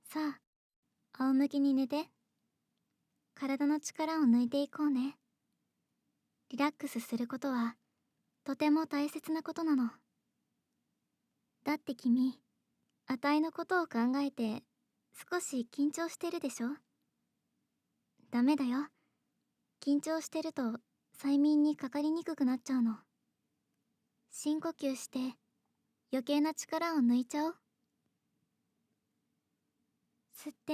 さあ、仰向けに寝て。体の力を抜いていこうね。リラックスすることはとても大切なことなの。だって君、あたいのことを考えて少し緊張してるでしょ。ダメだよ。緊張してると催眠にかかりにくくなっちゃうの。深呼吸して余計な力を抜いちゃおう。吸って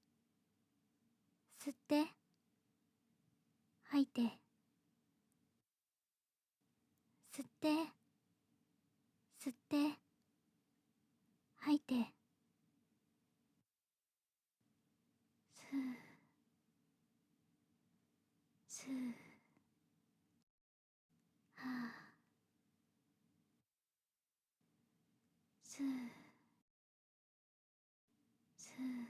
吸って吐いて、吸って吸って吐いて、吸う吸う、はあ、吸う吸う、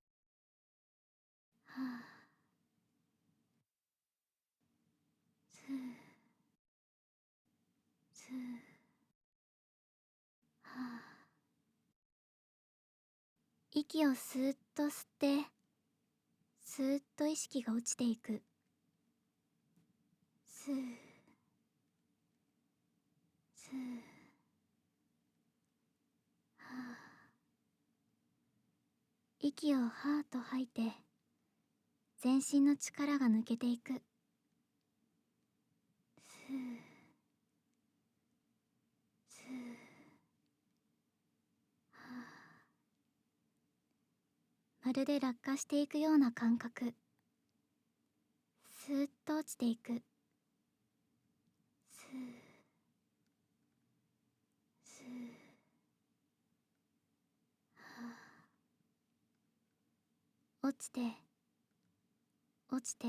はあ、吸う吸う、はあ。息をスーッと吸ってスーッと意識が落ちていく。スースー、はあ。息をはーっと吐いて全身の力が抜けていく。スースー、はあ。まるで落下していくような感覚。スーッと落ちていく。スースー、はあ。落ちて落ちて、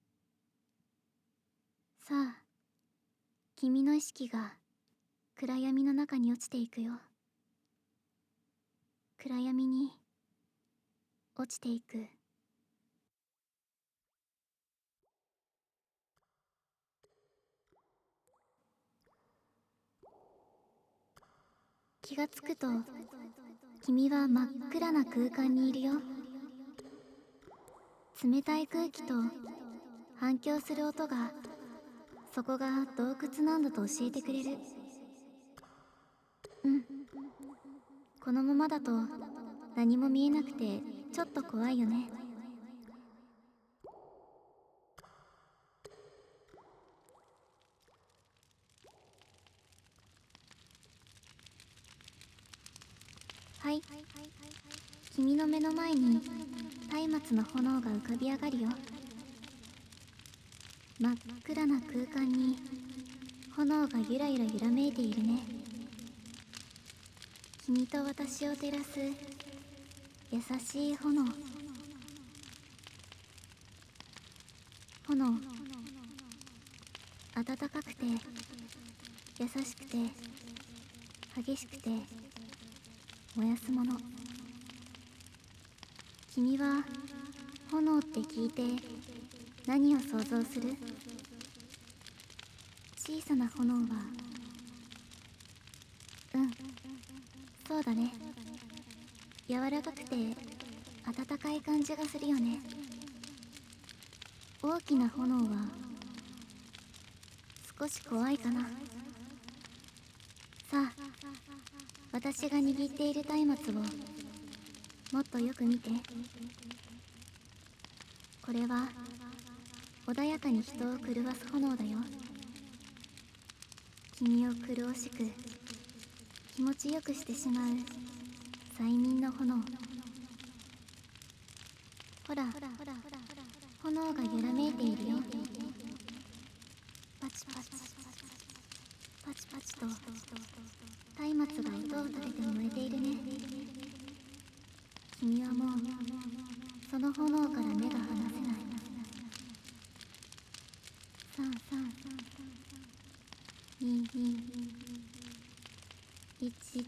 さあ、君の意識が暗闇の中に落ちていくよ。暗闇に落ちていく。気がつくと君は真っ暗な空間にいるよ。冷たい空気と反響する音がそこが洞窟なんだと教えてくれる。うん、このままだと何も見えなくてちょっと怖いよね。はい、君の目の前に松明の炎が浮かび上がるよ。真っ暗な空間に炎がゆらゆら揺らめいているね。君と私を照らす優しい炎。炎、暖かくて優しくて激しくて燃やすもの。君は炎って聞いて何を想像する？小さな炎は、うん、そうだね。柔らかくて温かい感じがするよね。大きな炎は少し怖いかな。さあ、私が握っている松明をもっとよく見て。これは穏やかに人を狂わす炎だよ。君を潤しく気持ちよくしてしまう催眠の炎。ほら、炎が揺らめいているよ。パチパチパチパチと松明が音を立てて燃えているね。君はもうその炎から目が離せない。3、3、2、2、1、1。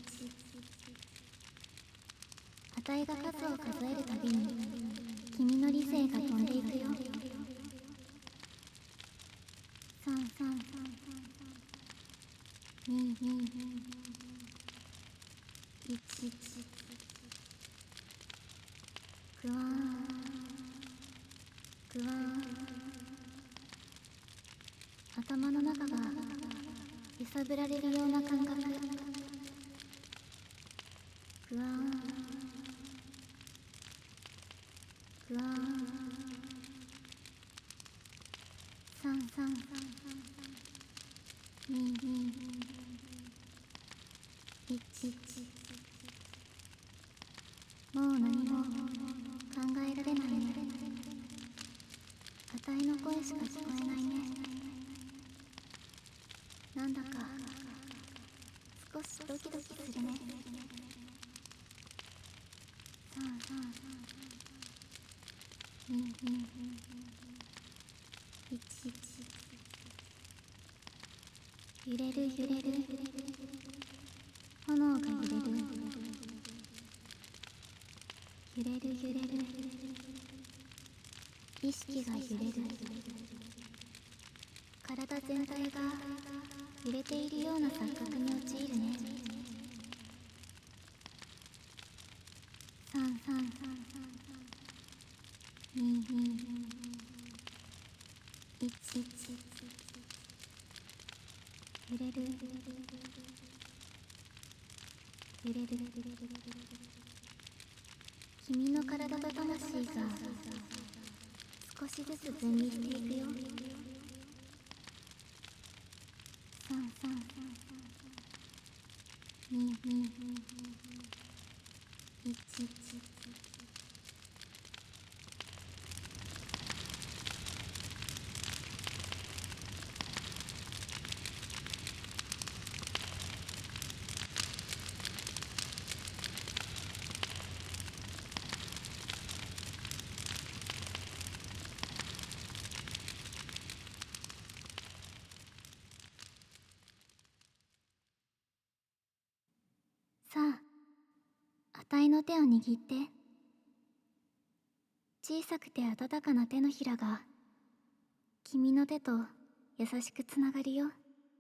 あたいが数を数えるたびに君の理性が飛んでいくよ。3、3、2、2、1、1。 ふわーんふわーん。頭の中が揺さぶられるような感覚。ふわーんふわーん。3321。もう何も考えられないね。あたいの声しか聞こえないね。なんだか少しドキドキするね。3321。揺れる揺れる。炎が揺れる。揺れる揺れる。意識が揺れる。体全体が揺れているような錯覚に陥るね。3321。揺れる揺れる。君の体と魂が少しずつ分離していくよ。3321。さあ、あたいの手を握って。小さくて温かな手のひらが君の手と優しくつながるよ。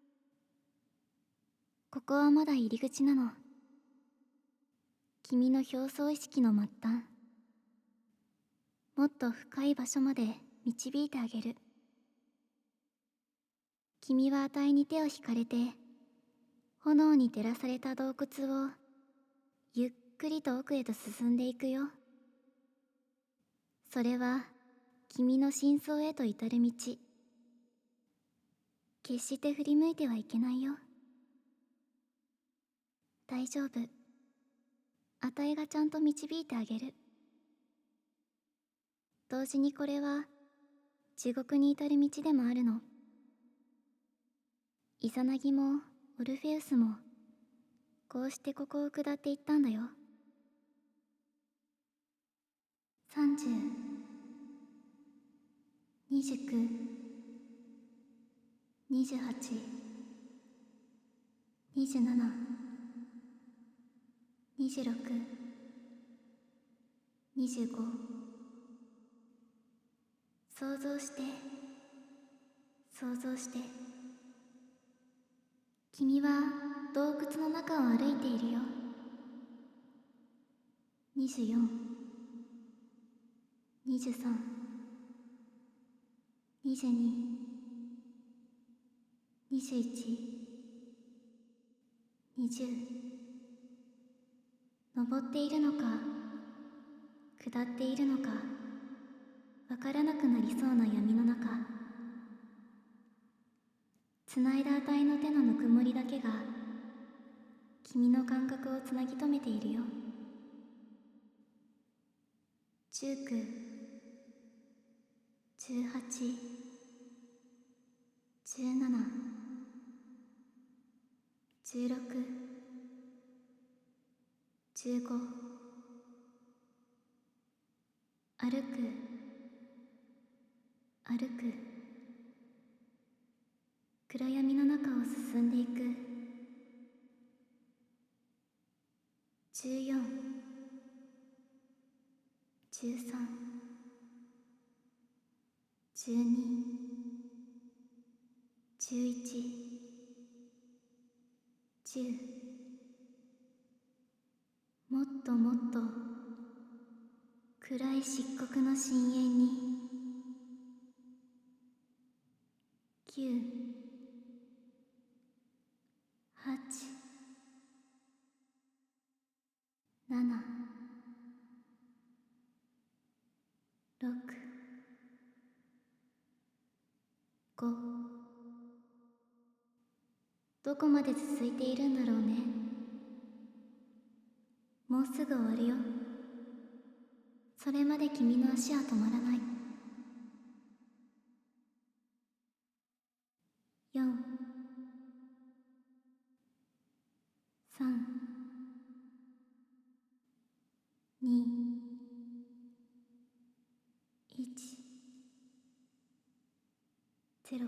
ここはまだ入り口なの。君の表層意識の末端、もっと深い場所まで導いてあげる。君はあたいに手を引かれて、炎に照らされた洞窟をゆっくりと奥へと進んでいくよ。それは君の真相へと至る道。決して振り向いてはいけないよ。大丈夫。あたいがちゃんと導いてあげる。同時にこれは地獄に至る道でもあるの。イザナギもオルフェウスもこうしてここを下っていったんだよ。30、29、28、27、26、25。想像して想像して。君は洞窟の中を歩いているよ。24、23、22、21、20。登っているのか下っているのかわからなくなりそうな闇の中、繋いだあたいの手のぬくもりだけが君の感覚をつなぎ止めているよ。19、18、17、16、15。歩く歩く。暗闇の中を進んでいく。14、13、12、11、10。もっともっと暗い漆黒の深淵に9、8、7、6、5。どこまで続いているんだろうね。もうすぐ終わるよ。それまで君の足は止まらない。4、3、2、1、0。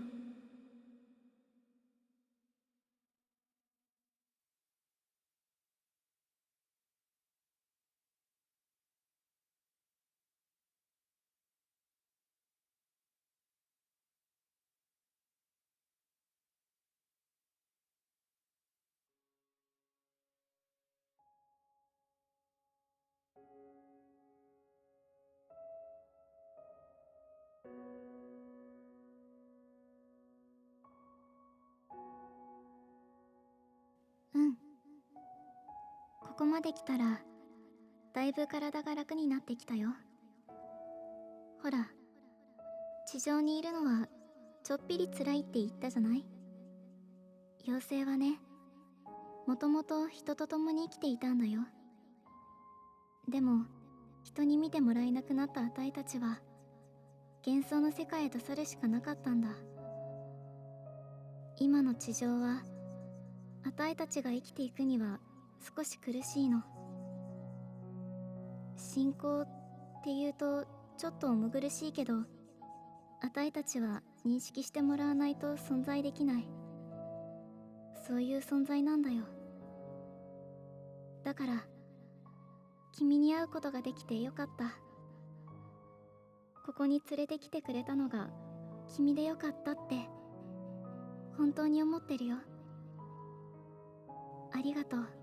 うん。ここまで来たらだいぶ体が楽になってきたよ。ほら、地上にいるのはちょっぴり辛いって言ったじゃない。妖精はね、もともと人と共に生きていたんだよ。でも人に見てもらえなくなったあたいたちは幻想の世界へと去るしかなかったんだ。今の地上はあたいたちが生きていくには少し苦しいの。信仰っていうとちょっと重苦しいけど、あたいたちは認識してもらわないと存在できない。そういう存在なんだよ。だから君に会うことができてよかった。ここに連れてきてくれたのが君でよかったって本当に思ってるよ。ありがとう。